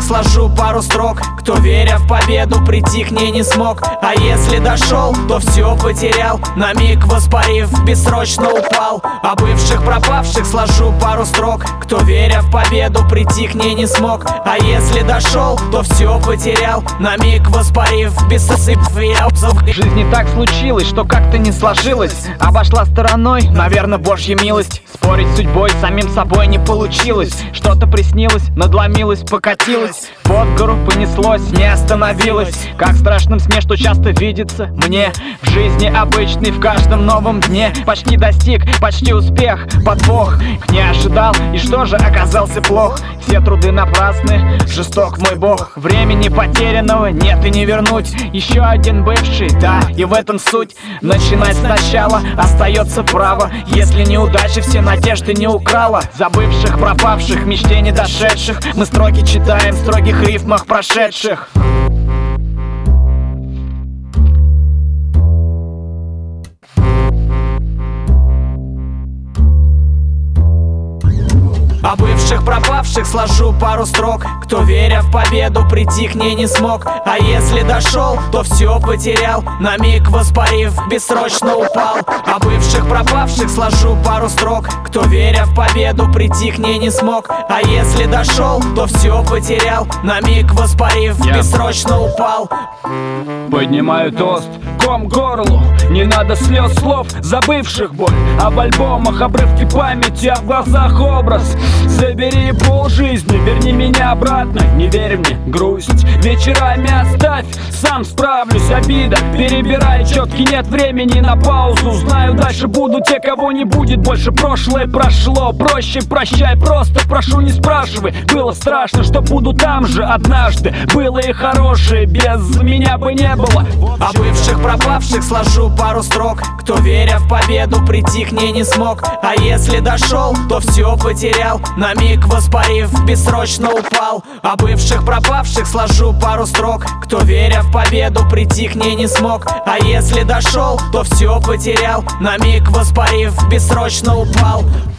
сложу пару строк. Кто, веря в победу, прийти к ней не смог. А если дошел, то все потерял. На миг воспарив, бессрочно упал. О бывших пропавших сложу пару строк. Кто, веря в победу, прийти к ней не смог. А если дошел, то все потерял. На миг воспарив, В жизни так случилось, что как-то не сложилось. Обошла стороной, наверное, божья милость. Спорить с судьбой, самим собой не получилось. Что-то приснилось, надломилось, покатилось. Под гору понеслось, не остановилось. Как в страшном сне, что часто видится мне. В жизни обычной, в каждом новом дне. Почти достиг, почти успех, подвох. Не ожидал, и что же, оказался плох. Все труды напрасны, жесток мой бог. Времени потерянного нет и не вернуть. Еще один бывший, да, и в этом суть. Начинать сначала остается право. Если неудачи все надежды не украла. Забывших, пропавших, мечте не дошедших. Мы строки читаем в строгих рифмах прошедших. О бывших пропавших сложу пару строк. Кто, веря в победу, прийти к ней не смог. А если дошел, то все потерял. На миг воспарив, бессрочно упал. О бывших пропавших сложу пару строк. Кто, веря в победу, прийти к ней не смог. А если дошел, то все потерял. На миг воспарив, бессрочно упал. Поднимаю тост, ком к горлу. Не надо слез, слов, забывших боль. Об альбомах, обрывки памяти, а в глазах образ. Забери полжизни, верни меня обратно. Не верь мне, грусть вечерами оставь. Сам справлюсь, обида, перебирай четки. Нет времени на паузу. Знаю, дальше будут те, кого не будет больше. Прошлое прошло, проще прощай. Просто прошу, не спрашивай. Было страшно, что буду там же однажды. Было и хорошее, без меня бы не было. О бывших пропавших сложу пару строк. Кто, веря в победу, прийти к ней не смог. А если дошел, то все потерял. На миг воспарив, бессрочно упал. О бывших пропавших сложу пару строк. Кто, веря в победу, прийти к ней не смог. А если дошел, то все потерял. На миг воспарив, бессрочно упал.